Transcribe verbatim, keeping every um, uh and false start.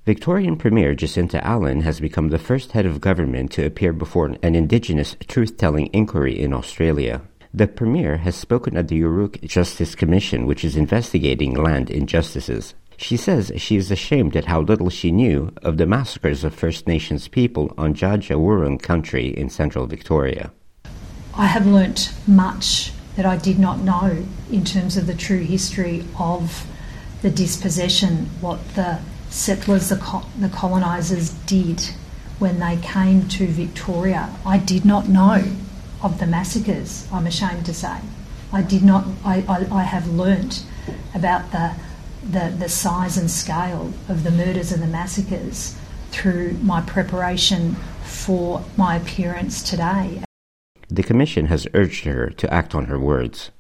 Victorian Premier Jacinta Allen has become the first head of government to appear before an Indigenous truth-telling inquiry in Australia. The Premier has spoken at the Yurok Justice Commission, which is investigating land injustices. She says she is ashamed at how little she knew of the massacres of First Nations people on Dja Dja Wurrung country in central Victoria. I have learnt much that I did not know in terms of the true history of the dispossession, what the settlers, the, co- the colonisers did when they came to Victoria. I did not know of the massacres, I'm ashamed to say. I did not, I, I, I have learnt about the, the, the size and scale of the murders and the massacres through my preparation for my appearance today. The Commission has urged her to act on her words.